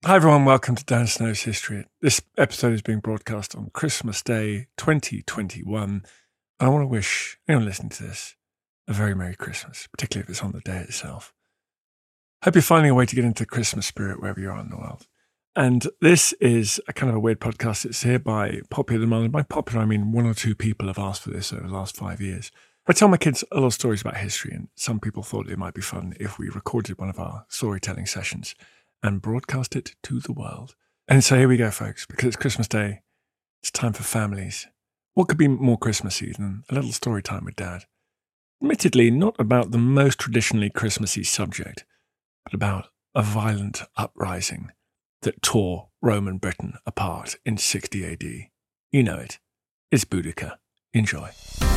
Hi everyone, welcome to Dan Snow's History. This episode is being broadcast on Christmas Day 2021. I want to wish anyone listening to this a very Merry Christmas, particularly if it's on the day itself. Hope you're finding a way to get into Christmas spirit wherever you are in the world. And this is a kind of a weird podcast. It's here by popular demand. By popular, I mean one or two people have asked for this over the last 5 years. I tell my kids a lot of stories about history, and some people thought it might be fun if we recorded one of our storytelling sessions and broadcast it to the world. And so here we go, folks, because it's Christmas Day. It's time for families. What could be more Christmassy than a little story time with Dad? Admittedly, not about the most traditionally Christmassy subject, but about a violent uprising that tore Roman Britain apart in 60 AD. You know it. It's Boudica. Enjoy.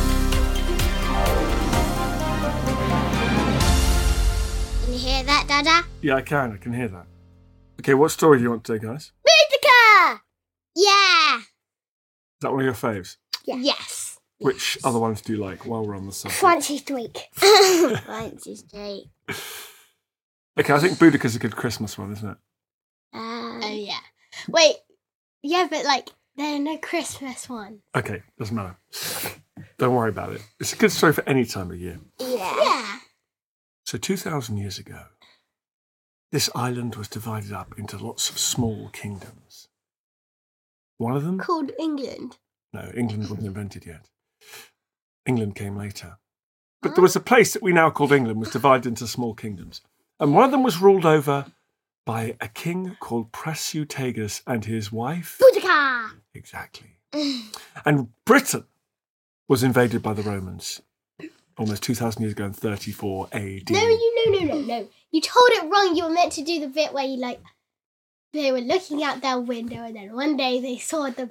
Can you hear that, Dada? Yeah, I can hear that. Okay, what story do you want today, guys? Boudica! Yeah! Is that one of your faves? Yes. Which other ones do you like while we're on the subject? Fancy Streak. Fancy Streak. Okay, I think Boudica's a good Christmas one, isn't it? Oh, yeah. Wait. Yeah, but, there are no Christmas ones. Okay, doesn't matter. Don't worry about it. It's a good story for any time of year. Yeah. So 2,000 years ago, this island was divided up into lots of small kingdoms. One of them? Called England. No, England wasn't invented yet. England came later. But there was a place that we now called England was divided into small kingdoms. And one of them was ruled over by a king called Prasutagus and his wife. Boudica! Exactly. And Britain was invaded by the Romans almost 2,000 years ago in 34 AD. No. You told it wrong. You were meant to do the bit where they were looking out their window and then one day they saw the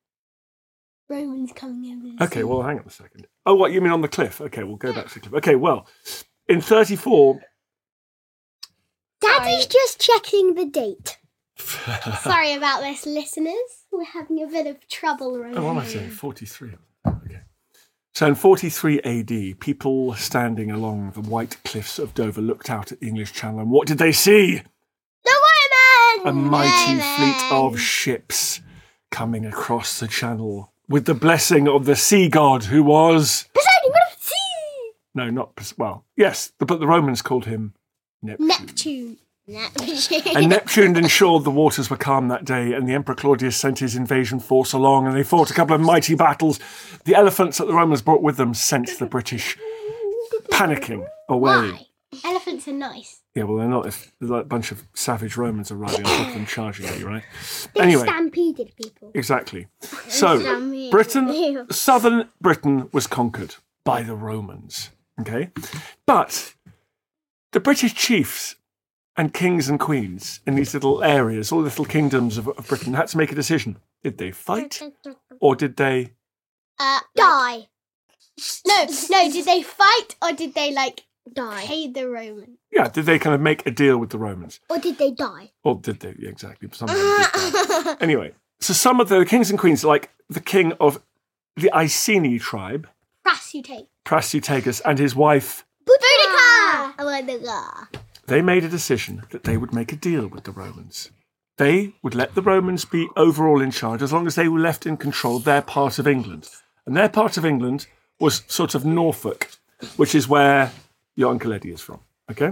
Romans coming over the Okay, sea. well, hang on a second. Oh, what, you mean on the cliff? Okay, we'll go back to the cliff. Okay, well, in 34... Daddy's just checking the date. Sorry about this, listeners. We're having a bit of trouble right now. Oh, what am I saying? 43. Okay. So in 43 AD, people standing along the white cliffs of Dover looked out at the English Channel, and what did they see? The women! A mighty fleet of ships coming across the Channel with the blessing of the sea god, who was... Poseidon, God of the sea! No, not... Well, yes, but the Romans called him Neptune. And Neptune ensured the waters were calm that day, and the Emperor Claudius sent his invasion force along, and they fought a couple of mighty battles. The elephants that the Romans brought with them sent the British panicking away. Why? Elephants are nice. Yeah, well, they're not if a bunch of savage Romans are riding on top of them charging at you, right? They Anyway, stampeded people. exactly. So, Stampeded. southern Britain was conquered by the Romans, okay? But the British chiefs and kings and queens in these little areas, all the little kingdoms of Britain, had to make a decision. Did they fight or did they... Die. No, did they fight or did they, die? Pay the Romans. Yeah, did they kind of make a deal with the Romans? Or did they die? Or did they? Yeah, exactly. Some of them did die. Anyway, so some of the kings and queens, like the king of the Iceni tribe, Prasutagus, and his wife, Boudica! they made a decision that they would make a deal with the Romans. They would let the Romans be overall in charge as long as they were left in control of their part of England. And their part of England was sort of Norfolk, which is where your Uncle Eddie is from, okay?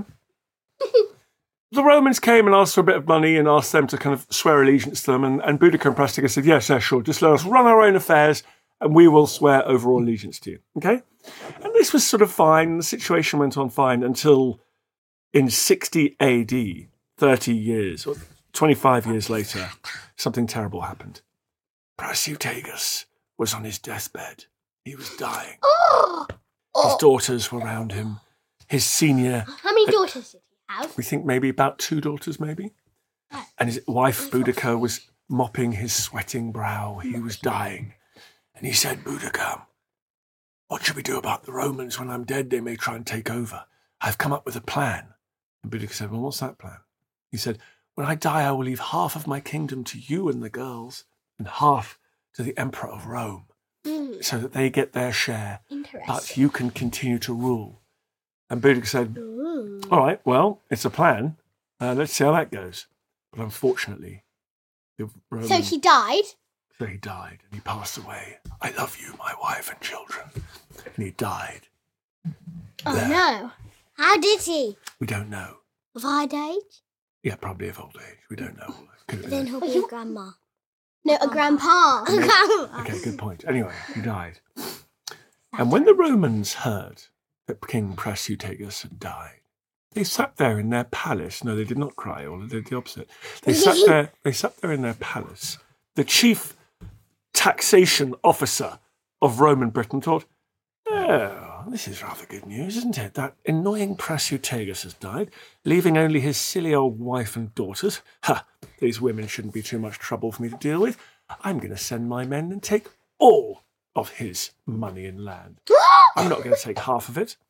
The Romans came and asked for a bit of money and asked them to kind of swear allegiance to them, and Boudica and Prasutagus said, yes, sure, just let us run our own affairs and we will swear overall allegiance to you, okay? And this was sort of fine, the situation went on fine until... in 60 AD, 30 years, or 25 years later, something terrible happened. Prasutagus was on his deathbed. He was dying. His daughters were around him. His senior... How many daughters did he have? We think maybe about 2 daughters, maybe. And his wife, Boudica, was mopping his sweating brow. He was dying. And he said, Boudica, what should we do about the Romans? When I'm dead, they may try and take over. I've come up with a plan. And Boudica said, well, what's that plan? He said, when I die, I will leave half of my kingdom to you and the girls, and half to the Emperor of Rome, so that they get their share, but you can continue to rule. And Boudica said, all right, well, it's a plan. Let's see how that goes. But unfortunately, the Roman... So he died? So he died and he passed away. I love you, my wife and children. And he died. Oh, There. no. How did he? We don't know. Of old age? Yeah, probably of old age. We don't know. Could have Then been. he'll be a grandma. No, a grandpa. Okay, good point. Anyway, he died. And when the Romans heard that King Prasutagus had died, they sat there in their palace. No, they did not cry, or they did the opposite. They sat there in their palace. The chief taxation officer of Roman Britain thought, oh, this is rather good news, isn't it? That annoying Prasutagus has died, leaving only his silly old wife and daughters. Ha! These women shouldn't be too much trouble for me to deal with. I'm going to send my men and take all of his money and land. I'm not going to take half of it.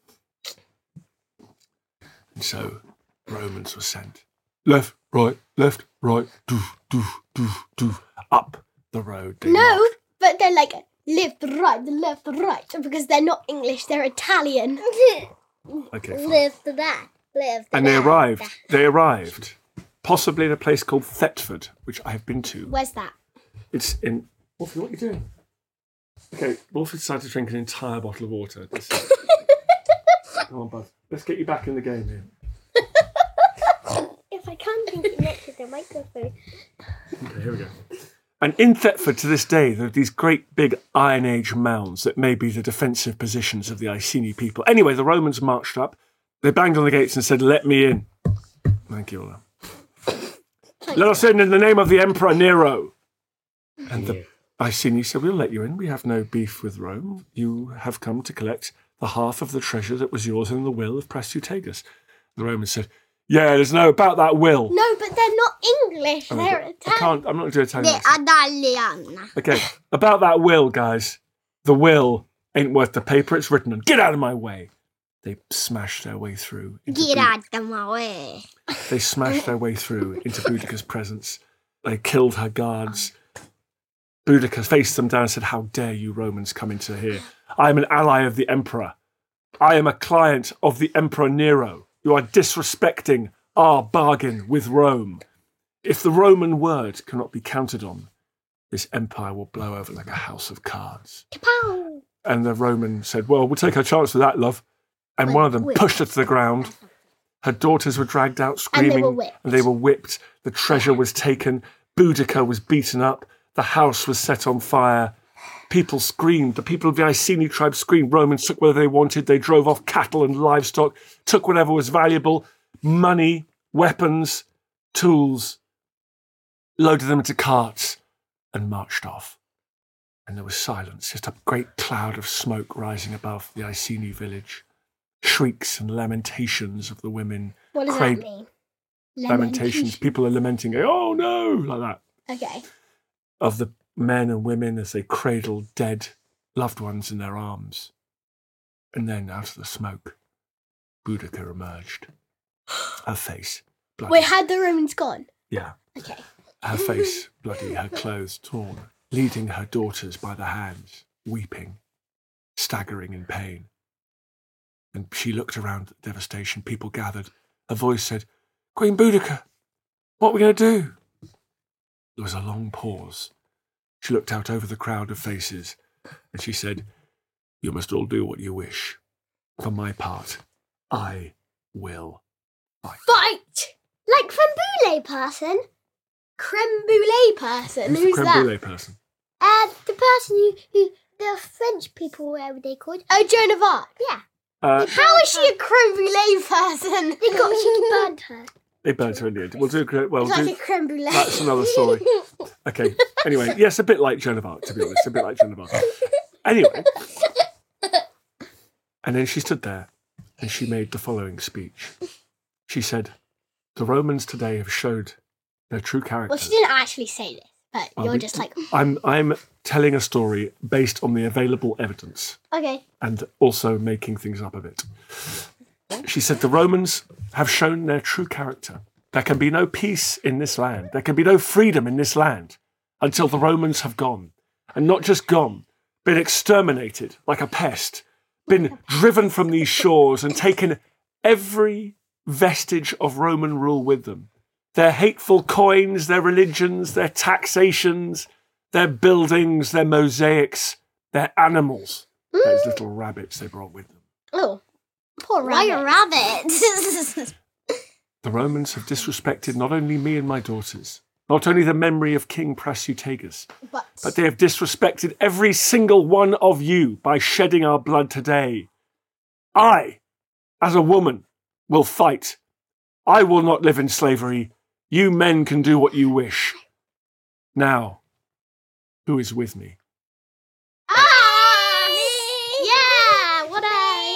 And so Romans were sent. Left, right, do, up the road. They No, marched. but they're like left, right, because they're not English, they're Italian. Okay, fine. Live to that. Live to And they that. arrived, possibly in a place called Thetford, which I have been to. Where's that? It's in... Wolfie, what are you doing? Okay, Wolfie decided to drink an entire bottle of water. Come on, Buzz. Let's get you back in the game here. If I can't drink it next to the microphone. Okay, here we go. And in Thetford to this day, there are these great big Iron Age mounds that may be the defensive positions of the Iceni people. Anyway, the Romans marched up. They banged on the gates and said, let me in. Thank you, Ola. Let us in the name of the Emperor Nero. And the Iceni said, we'll let you in. We have no beef with Rome. You have come to collect the half of the treasure that was yours in the will of Prasutagus. The Romans said, yeah, there's no about that will. No, but they're not English, Oh, they're I Italian. can't, I'm not doing Italian. The accent. Italian. Okay, about that will, guys. The will ain't worth the paper it's written on. Get out of my way. They smashed their way through. Get out of my way. They smashed their way through into Boudicca's presence. They killed her guards. Boudicca faced them down and said, how dare you Romans come into here? I am an ally of the Emperor. I am a client of the Emperor Nero. You are disrespecting our bargain with Rome. If the Roman word cannot be counted on, this empire will blow over like a house of cards. Kapow. And the Roman said, well, we'll take our chance with that, love. And one of them pushed her to the ground. Her daughters were dragged out screaming. And they were whipped. The treasure was taken. Boudica was beaten up. The house was set on fire. People screamed. The people of the Iceni tribe screamed. Romans took whatever they wanted. They drove off cattle and livestock, took whatever was valuable, money, weapons, tools, loaded them into carts, and marched off. And there was silence, just a great cloud of smoke rising above the Iceni village. Shrieks and lamentations of the women. What does Cradle- that mean? Lamentations. People are lamenting, oh no, like that. Okay. Of the men and women as they cradled dead loved ones in their arms. And then out of the smoke, Boudica emerged. Her face bloody. Wait, had the Romans gone? Yeah. Okay. Her face bloody, her clothes torn, leading her daughters by the hands, weeping, staggering in pain. And she looked around at the devastation. People gathered. Her voice said, Queen Boudica, what are we going to do? There was a long pause. She looked out over the crowd of faces, and she said, you must all do what you wish. For my part, I will fight. Fight! Like creme brulee person? Creme brulee person? Who's the Who's creme that? brulee person? The person who the French people, whatever they called. Oh, Joan of Arc. Yeah. How is she a creme brulee person? She burned her. They burnt her in the end. We'll do well. It's like do, a creme brulee. that's another story. Okay. Anyway, yes, a bit like Joan of Arc, to be honest. A bit like Joan of Arc. Anyway. And then she stood there and she made the following speech. She said, the Romans today have showed their true character. Well, she didn't actually say this, but you're just like, I'm telling a story based on the available evidence okay. and also making things up a bit. She said, the Romans have shown their true character. There can be no peace in this land. There can be no freedom in this land until the Romans have gone. And not just gone, been exterminated like a pest, been driven from these shores and taken every vestige of Roman rule with them. their hateful coins, their religions, their taxations, their buildings, their mosaics, their animals. Those little rabbits they brought with them. Oh, poor Why rabbit. rabbit? The Romans have disrespected not only me and my daughters, not only the memory of King Prasutagus, but they have disrespected every single one of you by shedding our blood today. I, as a woman, will fight. I will not live in slavery. You men can do what you wish. Now, who is with me? Yeah, what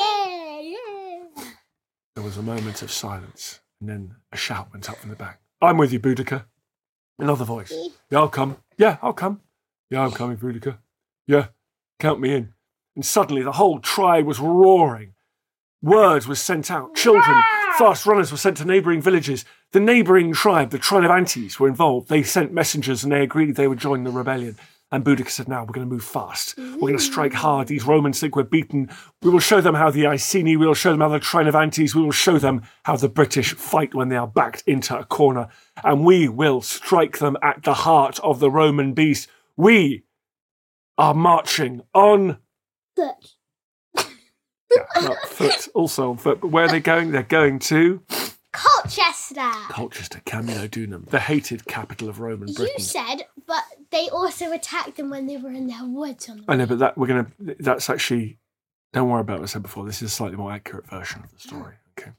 yeah. There was a moment of silence, and then a shout went up from the back. I'm with you, Boudica. Another voice. Yeah, I'll come. Yeah, I'll come. Yeah, I'm coming, Boudica. Yeah, count me in. And suddenly the whole tribe was roaring. Word was sent out. Children, fast runners were sent to neighbouring villages. The neighbouring tribe, the Trinovantes, were involved. They sent messengers and they agreed they would join the rebellion. And Boudica said, now we're going to move fast. We're going to strike hard. These Romans think we're beaten. We will show them how the Iceni, we will show them how the Trinovantes, we will show them how the British fight when they are backed into a corner. And we will strike them at the heart of the Roman beast. We are marching on Foot. not foot, also on foot. But where are they going? They're going to Colchester. Colchester, Camulodunum, the hated capital of Roman Britain. You said, but they also attacked them when they were in their woods. I know, but that's actually, don't worry about what I said before. This is a slightly more accurate version of the story. Okay.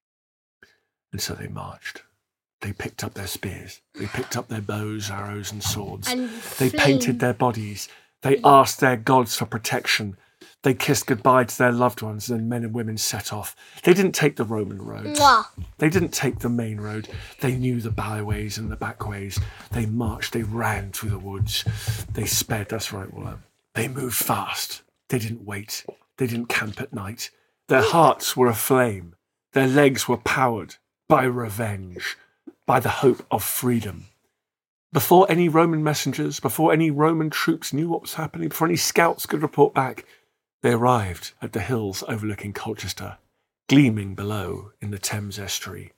And so they marched. They picked up their spears. They picked up their bows, arrows, and swords. And they painted their bodies. They asked their gods for protection. They kissed goodbye to their loved ones, and then men and women set off. They didn't take the Roman road. They didn't take the main road. They knew the byways and the backways. They marched. They ran through the woods. They sped. That's right, Willow. They moved fast. They didn't wait. They didn't camp at night. Their hearts were aflame. Their legs were powered by revenge, by the hope of freedom. Before any Roman messengers, before any Roman troops knew what was happening, before any scouts could report back, they arrived at the hills overlooking Colchester, gleaming below in the Thames estuary.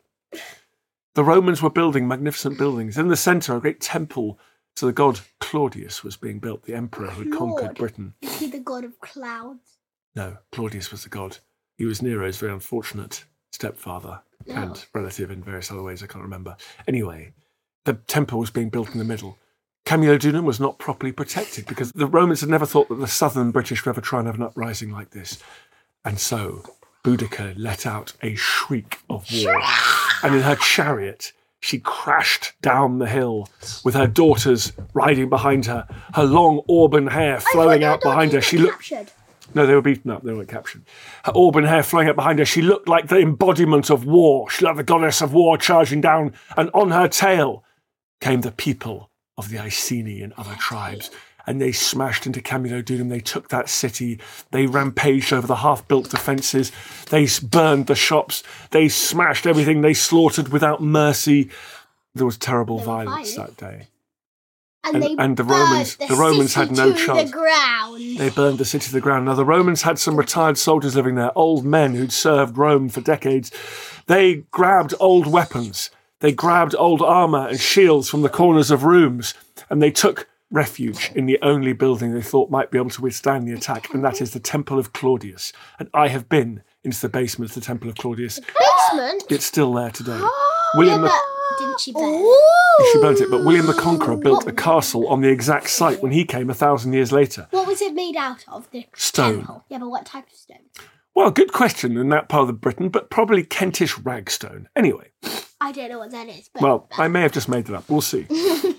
The Romans were building magnificent buildings. In the centre, a great temple to the god Claudius was being built, the emperor who had conquered Britain. Is he the god of clouds? No, Claudius was the god. He was Nero's very unfortunate stepfather and relative in various other ways I can't remember. Anyway, the temple was being built in the middle. Camulodunum was not properly protected because the Romans had never thought that the southern British would ever try and have an uprising like this. And so Boudica let out a shriek of war. And in her chariot, she crashed down the hill with her daughters riding behind her, her long auburn hair flowing out behind her. She looked... Captured. No, they were beaten up. They weren't captured. Her auburn hair flowing out behind her. She looked like the embodiment of war. She looked like the goddess of war charging down. And on her tail came the people of the Iceni and other tribes. And they smashed into Camulodunum. They took that city. They rampaged over the half-built defences. They burned the shops. They smashed everything. They slaughtered without mercy. There was terrible violence that day. And the Romans had no chance. They burned the city to the ground. Now, the Romans had some retired soldiers living there, old men who'd served Rome for decades. They grabbed old weapons. They grabbed old armour and shields from the corners of rooms, and they took refuge in the only building they thought might be able to withstand the attack, and that is the Temple of Claudius. And I have been into the basement of the Temple of Claudius. Basement? It's still there today. Didn't she burn? She burnt it, but William the Conqueror built a castle on the exact site when he came 1,000 years later. What was it made out of? The Stone. Temple? Yeah, but what type of stone? Well, good question in that part of Britain, but probably Kentish ragstone. Anyway. I don't know what that is. But well, I may have just made it up. We'll see.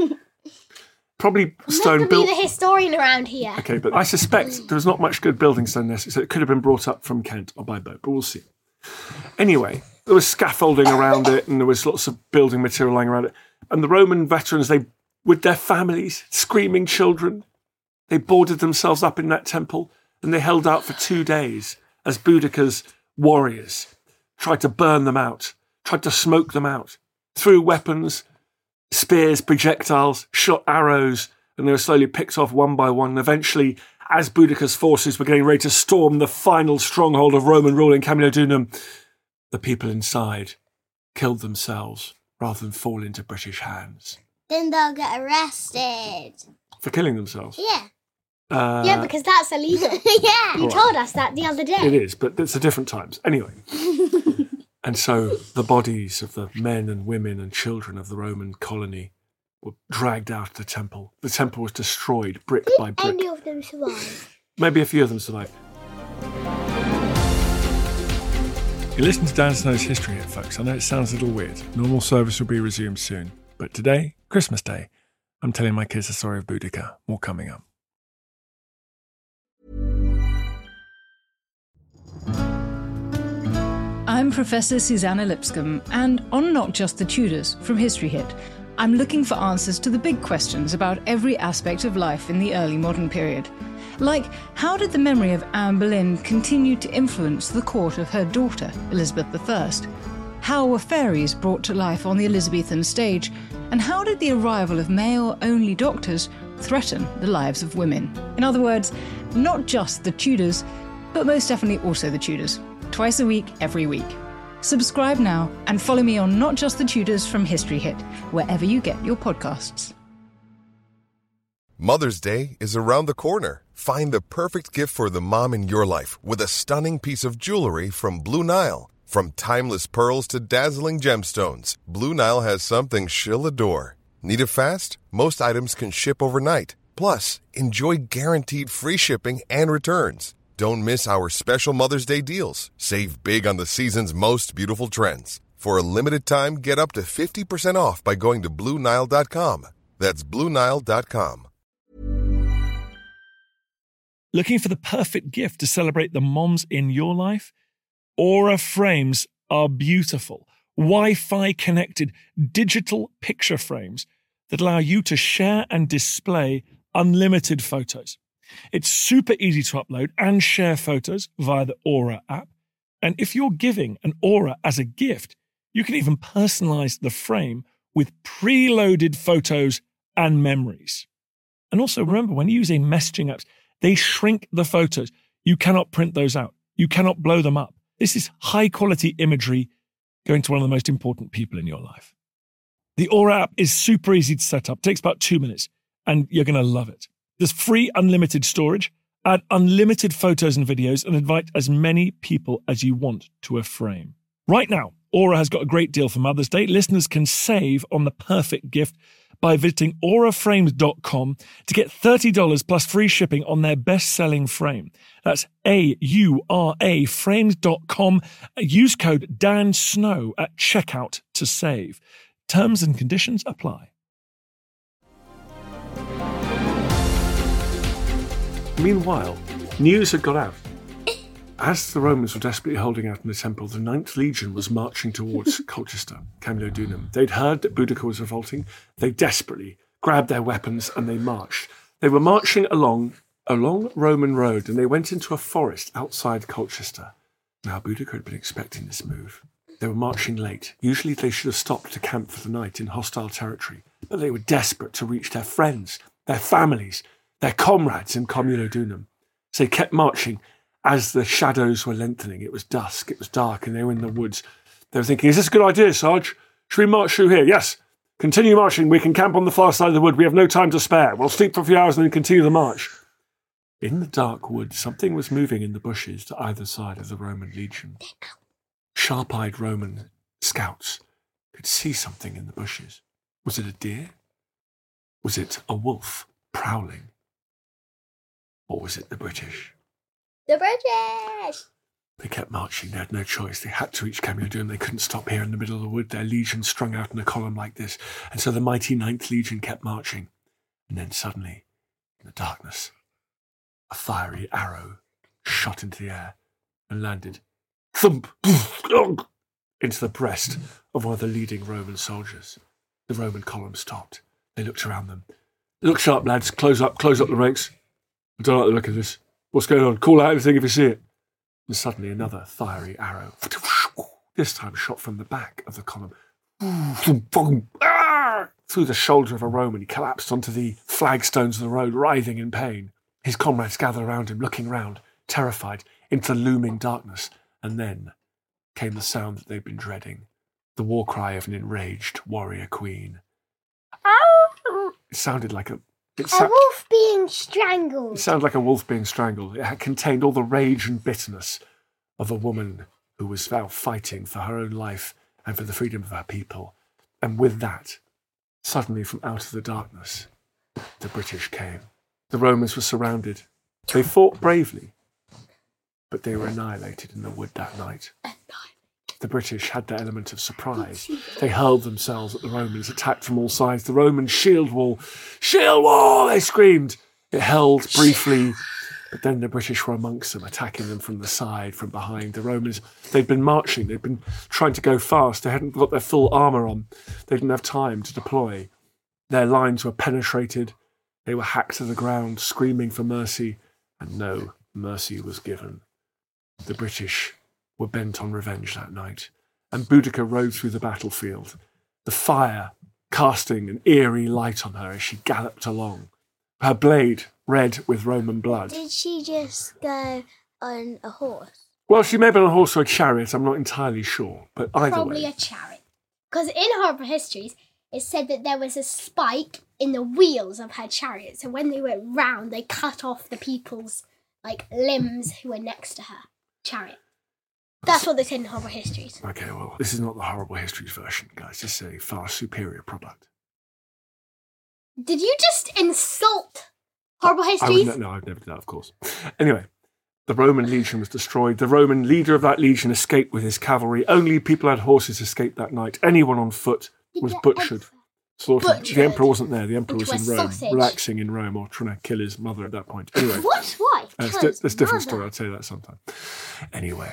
Probably stone built. Be the historian around here. Okay, but I suspect there's not much good building stone there, so it could have been brought up from Kent or by boat, but we'll see. Anyway, there was scaffolding around it, and there was lots of building material lying around it. And the Roman veterans, they, with their families, screaming children, they boarded themselves up in that temple, and they held out for 2 days as Boudica's warriors tried to burn them out, tried to smoke them out, threw weapons, spears, projectiles, shot arrows, and they were slowly picked off one by one. And eventually, as Boudica's forces were getting ready to storm the final stronghold of Roman rule in Camulodunum, the people inside killed themselves rather than fall into British hands. Then they'll get arrested. For killing themselves? Yeah. Yeah, because that's illegal. Yeah. You told us that the other day. It is, but it's a different times. Anyway. And so the bodies of the men and women and children of the Roman colony were dragged out of the temple. The temple was destroyed brick by brick. Any of them survive? Maybe a few of them survived. You listen to Dan Snow's History Hit, folks. I know it sounds a little weird. Normal service will be resumed soon. But today, Christmas Day, I'm telling my kids the story of Boudica. More coming up. I'm Professor Susanna Lipscomb, and on Not Just the Tudors from History Hit, I'm looking for answers to the big questions about every aspect of life in the early modern period. Like, how did the memory of Anne Boleyn continue to influence the court of her daughter, Elizabeth I? How were fairies brought to life on the Elizabethan stage? And how did the arrival of male-only doctors threaten the lives of women? In other words, not just the Tudors, but most definitely also the Tudors. Twice a week, every week. Subscribe now and follow me on Not Just the Tudors from History Hit, wherever you get your podcasts. Mother's Day is around the corner. Find the perfect gift for the mom in your life with a stunning piece of jewelry from Blue Nile. From timeless pearls to dazzling gemstones, Blue Nile has something she'll adore. Need it fast? Most items can ship overnight. Plus, enjoy guaranteed free shipping and returns. Don't miss our special Mother's Day deals. Save big on the season's most beautiful trends. For a limited time, get up to 50% off by going to BlueNile.com. That's BlueNile.com. Looking for the perfect gift to celebrate the moms in your life? Aura frames are beautiful, Wi-Fi connected digital picture frames that allow you to share and display unlimited photos. It's super easy to upload and share photos via the Aura app. And if you're giving an Aura as a gift, you can even personalize the frame with preloaded photos and memories. And also remember, when using messaging apps, they shrink the photos. You cannot print those out. You cannot blow them up. This is high quality imagery going to one of the most important people in your life. The Aura app is super easy to set up. It takes about 2 minutes and you're going to love it. There's free unlimited storage, add unlimited photos and videos, and invite as many people as you want to a frame. Right now, Aura has got a great deal for Mother's Day. Listeners can save on the perfect gift by visiting auraframes.com to get $30 plus free shipping on their best-selling frame. That's AURA frames.com. Use code DANSNOW at checkout to save. Terms and conditions apply. Meanwhile, news had got out. As the Romans were desperately holding out in the temple, the 9th Legion was marching towards Colchester, Camulodunum. They'd heard that Boudica was revolting. They desperately grabbed their weapons and they marched. They were marching along a long Roman road and they went into a forest outside Colchester. Now, Boudica had been expecting this move. They were marching late. Usually they should have stopped to camp for the night in hostile territory, but they were desperate to reach their friends, their families, their comrades in Camulodunum. So they kept marching. As the shadows were lengthening, it was dusk, it was dark, and they were in the woods. They were thinking, is this a good idea, Sarge? Should we march through here? Yes. Continue marching. We can camp on the far side of the wood. We have no time to spare. We'll sleep for a few hours and then continue the march. In the dark wood, something was moving in the bushes to either side of the Roman legion. Sharp-eyed Roman scouts could see something in the bushes. Was it a deer? Was it a wolf prowling? Or was it the British? The British! They kept marching. They had no choice. They had to reach Camulodunum. They couldn't stop here in the middle of the wood. Their legion strung out in a column like this. And so the mighty 9th Legion kept marching. And then suddenly, in the darkness, a fiery arrow shot into the air and landed thump into the breast of one of the leading Roman soldiers. The Roman column stopped. They looked around them. Look sharp, lads. Close up the ranks. I don't like the look of this. What's going on? Call out everything if you see it. And suddenly another fiery arrow, this time shot from the back of the column, through the shoulder of a Roman. He collapsed onto the flagstones of the road, writhing in pain. His comrades gathered around him, looking round, terrified, into the looming darkness. And then came the sound that they'd been dreading, the war cry of an enraged warrior queen. It sounded like A wolf being strangled. It sounded like a wolf being strangled. It had contained all the rage and bitterness of a woman who was now fighting for her own life and for the freedom of her people. And with that, suddenly from out of the darkness, the British came. The Romans were surrounded. They fought bravely, but they were annihilated in the wood that night. The British had their element of surprise. They hurled themselves at the Romans, attacked from all sides. The Roman shield wall, they screamed. It held briefly, but then the British were amongst them, attacking them from the side, from behind. The Romans, they'd been marching, they'd been trying to go fast. They hadn't got their full armour on. They didn't have time to deploy. Their lines were penetrated. They were hacked to the ground, screaming for mercy, and no mercy was given. The British were bent on revenge that night, and Boudica rode through the battlefield, the fire casting an eerie light on her as she galloped along, her blade red with Roman blood. Did she just go on a horse? Well, she may have been on a horse or a chariot, I'm not entirely sure, but either Probably way. a chariot. Because in horrible histories, it said that there was a spike in the wheels of her chariot, so when they went round, they cut off the people's limbs who were next to her chariot. That's what they said in horrible histories. Okay, well, this is not the Horrible Histories version, guys. This is a far superior product. Did you just insult horrible histories? No, I've never done that, of course. Anyway, the Roman legion was destroyed. The Roman leader of that legion escaped with his cavalry. Only people who had horses escaped that night. Anyone on foot was butchered. Slaughtered. Butchered. The emperor wasn't there. The emperor was Into in a Rome, sausage. relaxing in Rome, or trying to kill his mother at that point. Anyway, What? Why? that's a different story. I'll tell you that sometime. Anyway,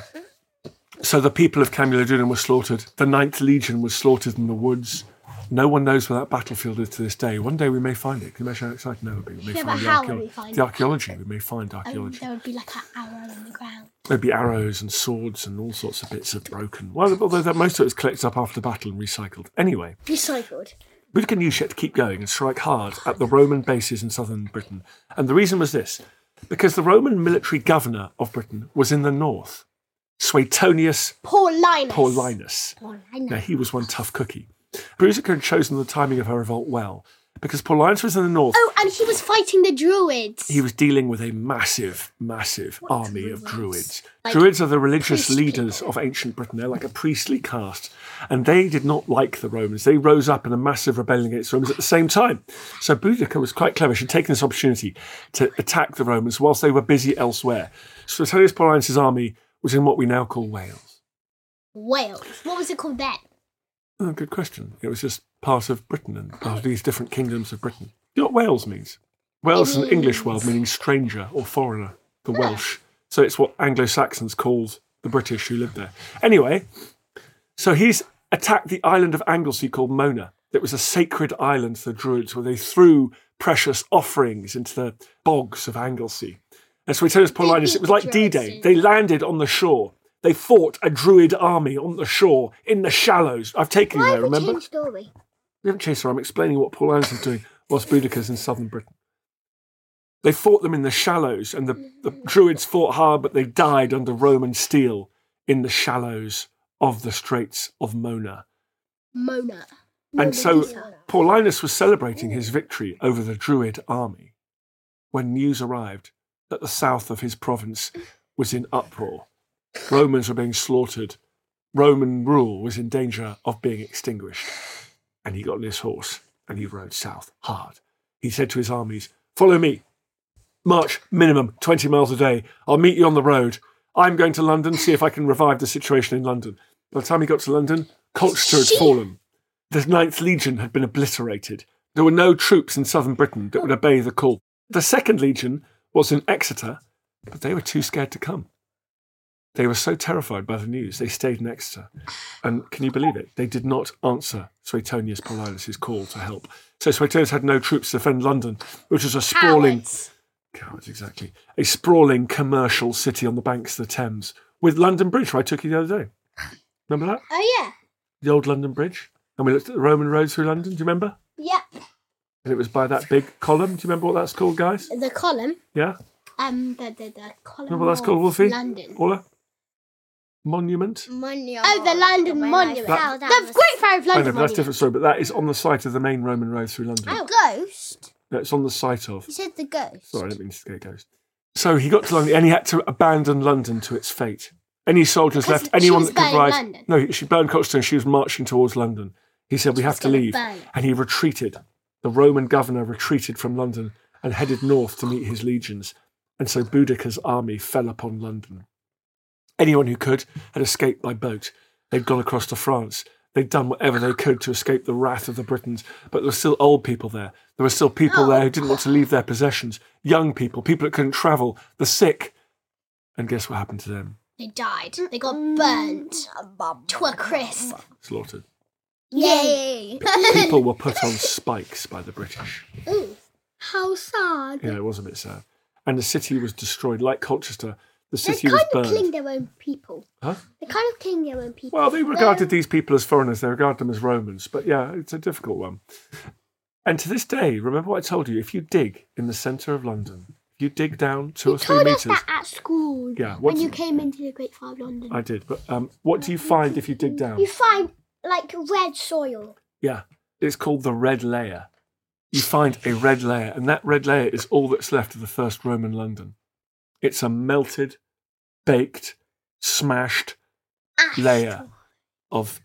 so the people of Camulodunum were slaughtered. The 9th Legion was slaughtered in the woods. No one knows where that battlefield is to this day. One day we may find it. Can you imagine how exciting that would be? We may Yeah, find but how would we find the it? archaeology. We may find archaeology. There would be like an arrow in the ground. There'd be arrows and swords and all sorts of bits of broken. Well, although most of it was collected up after battle and recycled. Anyway, Recycled. Boudica knew she had to keep going and strike hard at the Roman bases in southern Britain. And the reason was this, because the Roman military governor of Britain was in the north, Suetonius Paullinus. Now, he was one tough cookie. Boudica had chosen the timing of her revolt well, because Paullinus was in the north. Oh, and he was fighting the druids. He was dealing with a massive, massive army of druids. Like Druids are the religious priest leaders people. of ancient Britain. They're like a priestly caste. And they did not like the Romans. They rose up in a massive rebellion against the Romans at the same time. So Boudica was quite clever. She'd taken this opportunity to attack the Romans whilst they were busy elsewhere. So Suetonius Paullinus' army was in what we now call Wales. Wales. What was it called then? Oh, good question. It was just part of Britain and part of these different kingdoms of Britain. You know what Wales means? Wales is an English word meaning stranger or foreigner, the Welsh. So it's what Anglo-Saxons called the British who lived there. Anyway, so he's attacked the island of Anglesey called Mona. It was a sacred island for the Druids where they threw precious offerings into the bogs of Anglesey. And Suetonius Paullinus, it was like D-Day. They landed on the shore. They fought a Druid army on the shore in the shallows. I've taken you Why there, have we remember? changed story? We haven't chased her. I'm explaining what Paullinus is doing whilst Boudica's in southern Britain. They fought them in the shallows, and the Druids fought hard, but they died under Roman steel in the shallows of the Straits of Mona. Mona. And so Paullinus was celebrating his victory over the Druid army when news arrived that the south of his province was in uproar. Romans were being slaughtered. Roman rule was in danger of being extinguished. And he got on his horse and he rode south hard. He said to his armies, "Follow me. March minimum 20 miles a day. I'll meet you on the road. I'm going to London, see if I can revive the situation in London." By the time he got to London, Colchester had fallen. The 9th Legion had been obliterated. There were no troops in southern Britain that would obey the call. The 2nd Legion was in Exeter, but they were too scared to come. They were so terrified by the news, they stayed in Exeter. And can you believe it? They did not answer Suetonius Paullinus' call to help. So Suetonius had no troops to defend London, which was a sprawling... Cowards, exactly. A sprawling commercial city on the banks of the Thames, with London Bridge, where I took you the other day. Remember that? Oh, yeah. The old London Bridge? And we looked at the Roman road through London, do you remember? Yeah. And it was by that big column. Do you remember what that's called, guys? The column. Yeah? The column. Remember what that's called, Wolfie? London. Paula? Monument. Oh, the London Monument. That- The Great Fire of I know, London but that's Monument. different. Sorry, but that is on the site of the main Roman road through London. The ghost. No, it's on the site of. You said the ghost. Sorry, I didn't mean to scare ghost. So he got to London and he had to abandon London to its fate. Any soldiers Because left, anyone she was that could burning rise. London. No, she burned Coxton. She was marching towards London. He said, "We have to gonna leave," burn it. and he retreated. The Roman governor retreated from London and headed north to meet his legions. And so Boudicca's army fell upon London. Anyone who could had escaped by boat. They'd gone across to France. They'd done whatever they could to escape the wrath of the Britons. But there were still old people there. There were still people there who didn't want to leave their possessions. Young people, people that couldn't travel, the sick. And guess what happened to them? They died. They got burnt to a crisp. Slaughtered. Yay! People were put on spikes by the British. How sad. Yeah, it was a bit sad. And the city was destroyed. Like Colchester, the They city kind was of burned. killing their own people. Huh? They kind of killing their own people. Well, they regarded these people as foreigners. They regard them as Romans. But yeah, it's a difficult one. And to this day, remember what I told you? If you dig in the centre of London, if you dig down 2 or 3 told us metres... that at school. Yeah, When what's- you came into the Great Fire of London. I did. But what do you find if you dig down? You find like red soil. Yeah, it's called the red layer. You find a red layer, and that red layer is all that's left of the first Roman London. It's a melted, baked, smashed layer of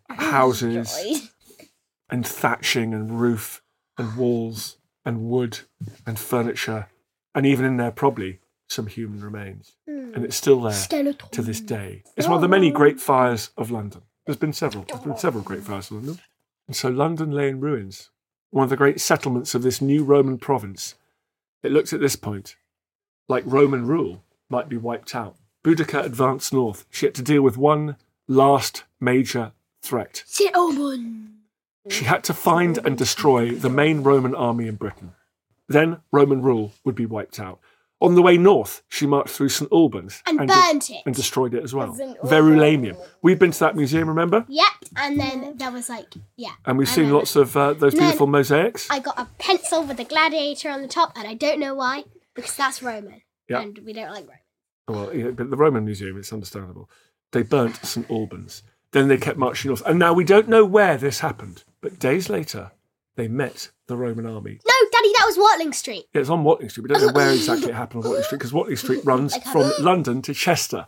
houses and thatching and roof and walls and wood and furniture, and even in there probably some human remains. And it's still there Skeleton. to this day. It's one of the many great fires of London. There's been several great fires of London. And so London lay in ruins, one of the great settlements of this new Roman province. It looked at this point like Roman rule might be wiped out. Boudica advanced north. She had to deal with one last major threat. St. Albans. She had to find and destroy the main Roman army in Britain. Then Roman rule would be wiped out. On the way north, she marched through St. Albans And burnt it. and destroyed it as well. Verulamium. We've been to that museum, remember? Yep. And then there was And we've seen lots of those then beautiful mosaics. I got a pencil with a gladiator on the top, and I don't know why, because that's Roman. Yeah. And we don't like Roman. Well, yeah, but the Roman Museum, it's understandable. They burnt St. Albans. Then they kept marching north. And now we don't know where this happened, but days later, they met the Roman army. No, Daddy, that was Watling Street. Yeah, it's on Watling Street. We don't know where exactly it happened on Watling Street, because Watling Street runs from London to Chester,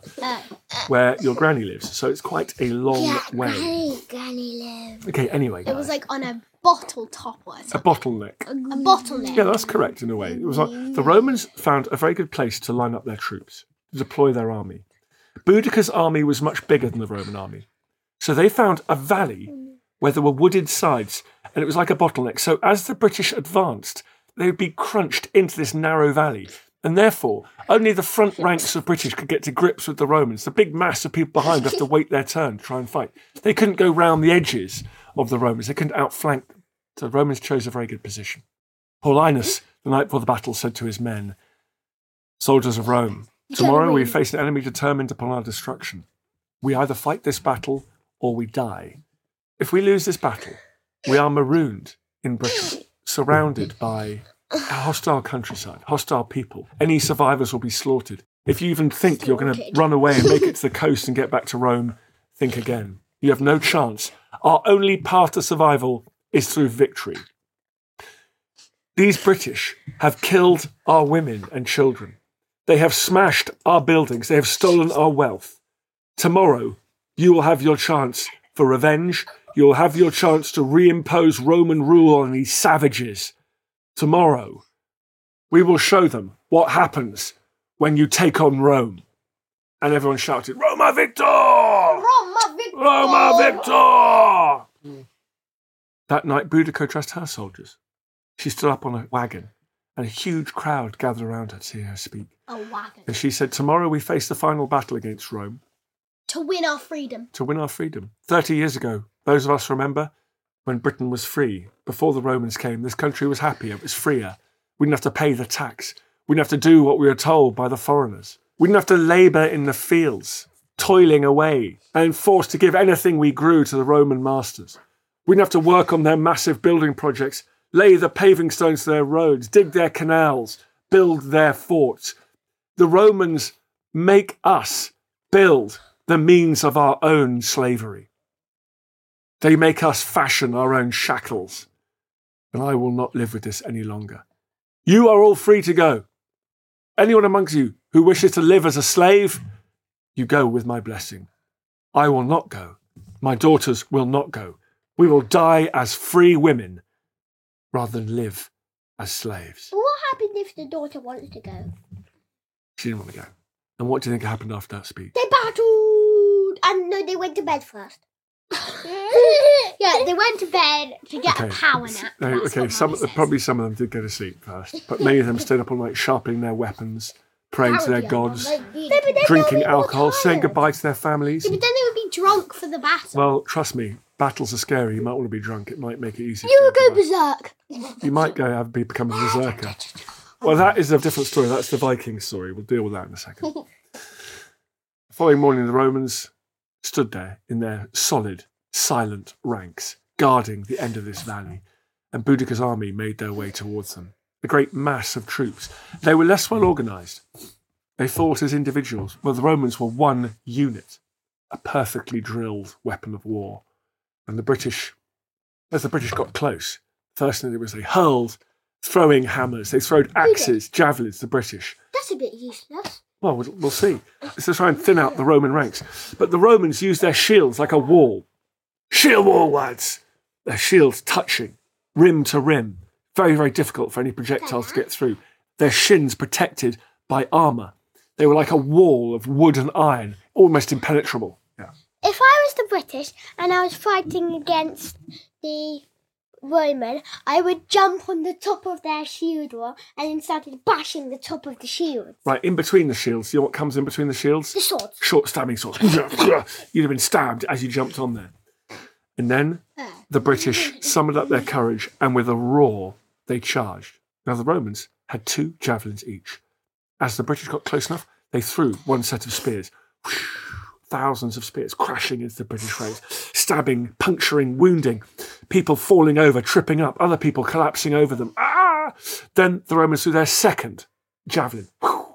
where your granny lives. So it's quite a long way. Granny live. Okay, anyway. It was like on a bottle top or a something. bottleneck. A bottleneck. Yeah, that's correct in a way. It was like the Romans found a very good place to line up their troops, to deploy their army. Boudica's army was much bigger than the Roman army. So they found a valley where there were wooded sides, and it was like a bottleneck. So as the British advanced, they would be crunched into this narrow valley. And therefore, only the front ranks of British could get to grips with the Romans. The big mass of people behind would have to wait their turn to try and fight. They couldn't go round the edges of the Romans. They couldn't outflank them. So the Romans chose a very good position. Paulinus, the night before the battle, said to his men, "Soldiers of Rome, tomorrow we face an enemy determined upon our destruction. We either fight this battle or we die. If we lose this battle, we are marooned in Britain, surrounded by a hostile countryside, hostile people. Any survivors will be slaughtered. If you even think you're going to run away and make it to the coast and get back to Rome, think again. You have no chance. Our only path to survival is through victory. These British have killed our women and children. They have smashed our buildings. They have stolen our wealth. Tomorrow, you will have your chance for revenge. You will have your chance to reimpose Roman rule on these savages. Tomorrow, we will show them what happens when you take on Rome." And everyone shouted, "Roma Victor! Roma Victor! Roma Victor!" That night, Boudica dressed her soldiers. She stood up on a wagon, and a huge crowd gathered around her to hear her speak. A wagon. And she said, "Tomorrow we face the final battle against Rome To win our freedom. to win our freedom." 30 years ago, those of us remember when Britain was free. Before the Romans came, this country was happier, it was freer. We didn't have to pay the tax. We didn't have to do what we were told by the foreigners. We didn't have to labour in the fields, toiling away, and forced to give anything we grew to the Roman masters. We didn't have to work on their massive building projects, lay the paving stones to their roads, dig their canals, build their forts. The Romans make us build the means of our own slavery. They make us fashion our own shackles. And I will not live with this any longer. You are all free to go. Anyone amongst you who wishes to live as a slave, you go with my blessing. I will not go. My daughters will not go. We will die as free women rather than live as slaves. But what happened if the daughter wanted to go? She didn't want to go. And what do you think happened after that speech? They battled! And no, they went to bed first. Yeah, they went to bed to get a power nap. Okay, probably some of them did go to sleep first, but many of them stayed up all night sharpening their weapons, praying to their gods, drinking alcohol, saying goodbye to their families. Yeah, but then they would be drunk for the battle. Well, trust me, battles are scary. You might want to be drunk. It might make it easier. You would go berserk. You might become a berserker. Well, that is a different story. That's the Vikings story. We'll deal with that in a second. The following morning, the Romans stood there in their solid, silent ranks, guarding the end of this valley, and Boudicca's army made their way towards them. A great mass of troops. They were less well organised. They fought as individuals, while the Romans were one unit, a perfectly drilled weapon of war. And as the British got close, first thing they did was they hurled throwing hammers. They throwed axes, javelins, the British. That's a bit useless. Well, we'll see. It's to try and thin out the Roman ranks. But the Romans used their shields like a wall. Shield wall, lads! Their shields touching, rim to rim. Very, very difficult for any projectiles to get through. Their shins protected by armour. They were like a wall of wood and iron, almost impenetrable. Yeah. If I was the British and I was fighting against the Roman, I would jump on the top of their shield wall and then started bashing the top of the shield. Right, in between the shields. You know what comes in between the shields? The swords. Short stabbing swords. You'd have been stabbed as you jumped on there. And then the British summoned up their courage and with a roar, they charged. Now the Romans had 2 javelins each. As the British got close enough, they threw one set of spears. Thousands of spears crashing into the British ranks, stabbing, puncturing, wounding, people falling over, tripping up, other people collapsing over them. Then the Romans threw their second javelin.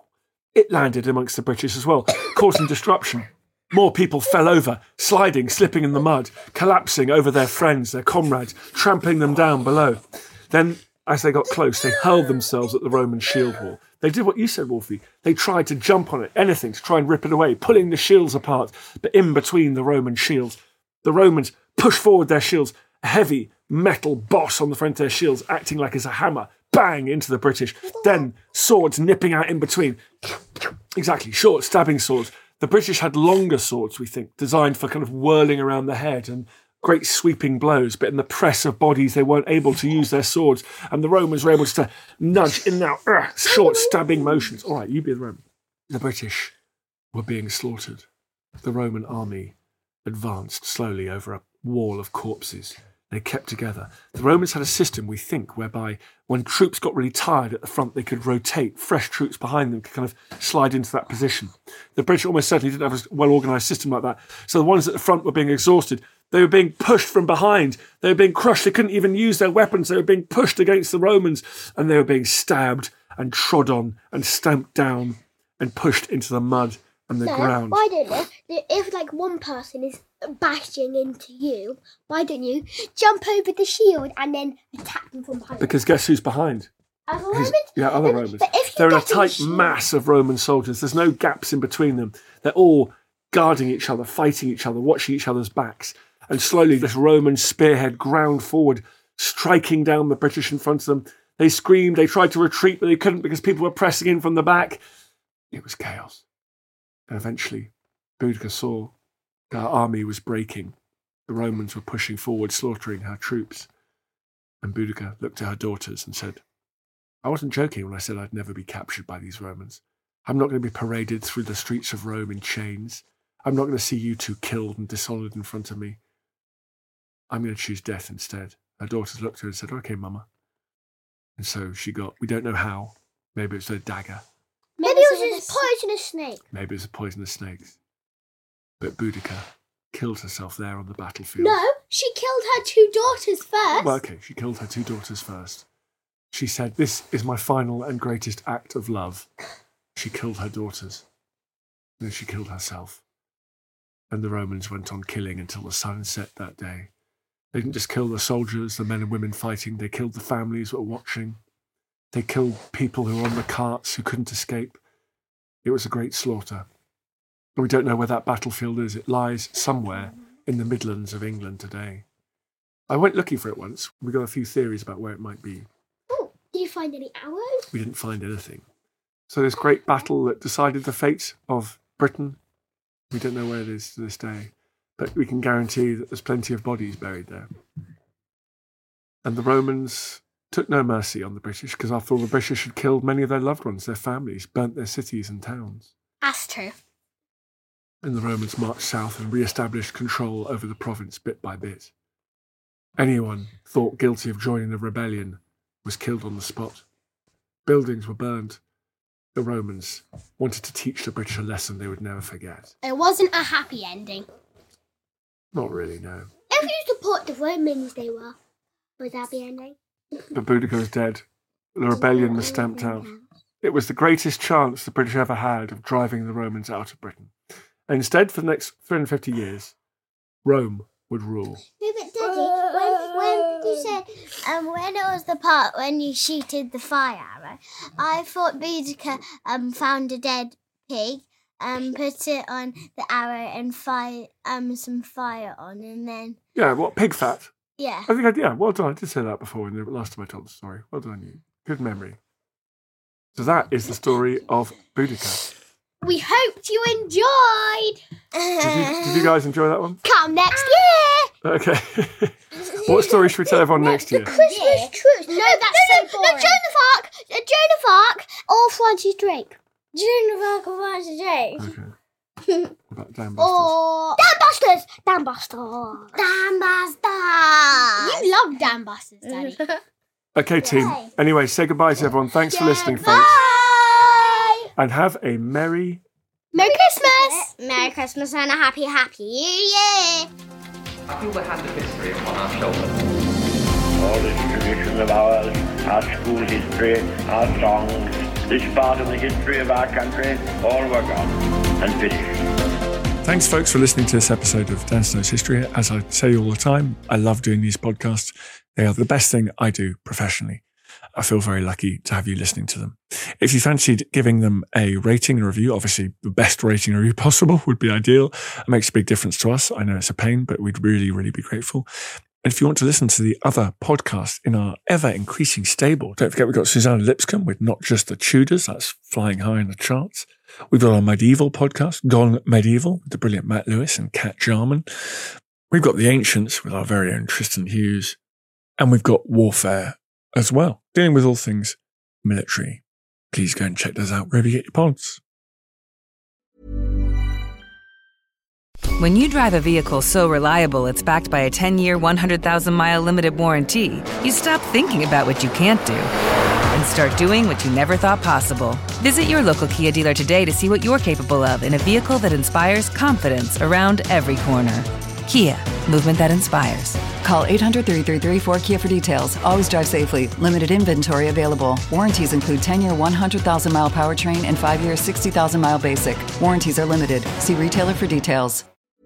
It landed amongst the British as well, causing disruption. More people fell over, sliding, slipping in the mud, collapsing over their friends, their comrades, trampling them down below. Then, as they got close, they hurled themselves at the Roman shield wall. They did what you said, Wolfie. They tried to jump on it, anything to try and rip it away, pulling the shields apart. But in between the Roman shields, the Romans pushed forward their shields, a heavy metal boss on the front of their shields, acting like as a hammer, bang into the British. Then swords nipping out in between. Exactly, short stabbing swords. The British had longer swords, we think, designed for kind of whirling around the head and great sweeping blows, but in the press of bodies, they weren't able to use their swords, and the Romans were able to nudge in and out, short stabbing motions. All right, you be the Roman. The British were being slaughtered. The Roman army advanced slowly over a wall of corpses. They kept together. The Romans had a system, we think, whereby when troops got really tired at the front, they could rotate. Fresh troops behind them could kind of slide into that position. The British almost certainly didn't have a well-organised system like that. So the ones at the front were being exhausted. They were being pushed from behind. They were being crushed. They couldn't even use their weapons. They were being pushed against the Romans, and they were being stabbed and trod on and stamped down and pushed into the mud and the ground. Why don't you? If like one person is bashing into you, why don't you jump over the shield and then attack them from behind? Because guess who's behind? Other Romans? Yeah, other Romans. But if you They're in a get in tight shield- mass of Roman soldiers. There's no gaps in between them. They're all guarding each other, fighting each other, watching each other's backs. And slowly this Roman spearhead ground forward, striking down the British in front of them. They screamed, they tried to retreat, but they couldn't because people were pressing in from the back. It was chaos. And eventually, Boudicca saw her army was breaking. The Romans were pushing forward, slaughtering her troops. And Boudicca looked at her daughters and said, I wasn't joking when I said I'd never be captured by these Romans. I'm not going to be paraded through the streets of Rome in chains. I'm not going to see you two killed and dishonoured in front of me. I'm going to choose death instead. Her daughters looked at her and said, okay, Mama. And so she got, we don't know how, maybe it was a dagger, Maybe it was just poisonous snake. maybe it was a poisonous snake. But Boudicca killed herself there on the battlefield. No, she killed her 2 daughters first. Well, okay, she killed her 2 daughters first. She said, this is my final and greatest act of love. She killed her daughters. Then she killed herself. And the Romans went on killing until the sun set that day. They didn't just kill the soldiers, the men and women fighting. They killed the families that were watching. They killed people who were on the carts who couldn't escape. It was a great slaughter. We don't know where that battlefield is. It lies somewhere in the Midlands of England today. I went looking for it once. We got a few theories about where it might be. Oh, did you find any arrows? We didn't find anything. So this great battle that decided the fate of Britain, we don't know where it is to this day, but we can guarantee that there's plenty of bodies buried there. And the Romans took no mercy on the British, because after all, the British had killed many of their loved ones, their families, burnt their cities and towns. That's true. And the Romans marched south and re-established control over the province bit by bit. Anyone thought guilty of joining the rebellion was killed on the spot. Buildings were burned. The Romans wanted to teach the British a lesson they would never forget. It wasn't a happy ending. Not really, no. If you support the Romans, they were. Was that the ending? But Boudicca was dead. The rebellion was stamped out. It was the greatest chance the British ever had of driving the Romans out of Britain. And instead, for the next 350 years, Rome would rule. No, but Daddy, when you said when it was the part when you shooted the fire arrow, I thought Boudicca found a dead pig, put it on the arrow and some fire on, and then Yeah, what, pig fat? yeah. I think well done. I did say that before in the last time I told the story. Well done, you. Good memory. So that is the story of Boudicca. We hoped you enjoyed. Did you guys enjoy that one? Come next year. Okay. What story should we tell everyone next year? Christmas truce. No, that's so boring. Joan of Arc, or Francis Drake. Joan of Arc or Francis Drake. Okay. What about Dan Busters? Or Dan Busters. You love Dan Busters, Daddy. Okay, team. Anyway, say goodbye to everyone. Thanks for listening, folks. Bye. And have a merry... Merry Christmas. Merry Christmas and a happy New Year. I feel the hand of history upon our shoulders. All this tradition of ours, our school history, our songs, this part of the history of our country, all were gone and finished. Thanks, folks, for listening to this episode of Dan Snow's History. As I say all the time, I love doing these podcasts. They are the best thing I do professionally. I feel very lucky to have you listening to them. If you fancied giving them a rating and review, obviously the best rating and review possible would be ideal. It makes a big difference to us. I know it's a pain, but we'd really, really be grateful. And if you want to listen to the other podcasts in our ever-increasing stable, don't forget we've got Susanna Lipscomb with Not Just the Tudors. That's flying high in the charts. We've got our medieval podcast, Gone Medieval, with the brilliant Matt Lewis and Kat Jarman. We've got The Ancients with our very own Tristan Hughes. And we've got Warfare as well, dealing with all things military. Please go and check those out wherever you get your pods. When you drive a vehicle so reliable it's backed by a 10-year, 100,000-mile limited warranty, you stop thinking about what you can't do and start doing what you never thought possible. Visit your local Kia dealer today to see what you're capable of in a vehicle that inspires confidence around every corner. Kia, movement that inspires. Call 800-333-4KIA for details. Always drive safely. Limited inventory available. Warranties include 10-year 100,000-mile powertrain and 5-year 60,000-mile basic. Warranties are limited. See retailer for details.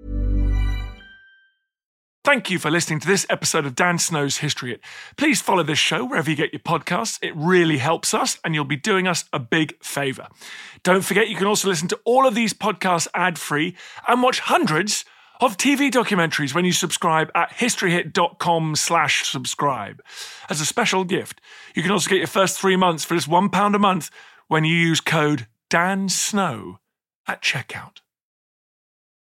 Thank you for listening to this episode of Dan Snow's History Hit. Please follow this show wherever you get your podcasts. It really helps us and you'll be doing us a big favour. Don't forget you can also listen to all of these podcasts ad-free and watch hundreds of TV documentaries when you subscribe at historyhit.com/subscribe. As a special gift, you can also get your first 3 months for just £1 a month when you use code DANSNOW at checkout.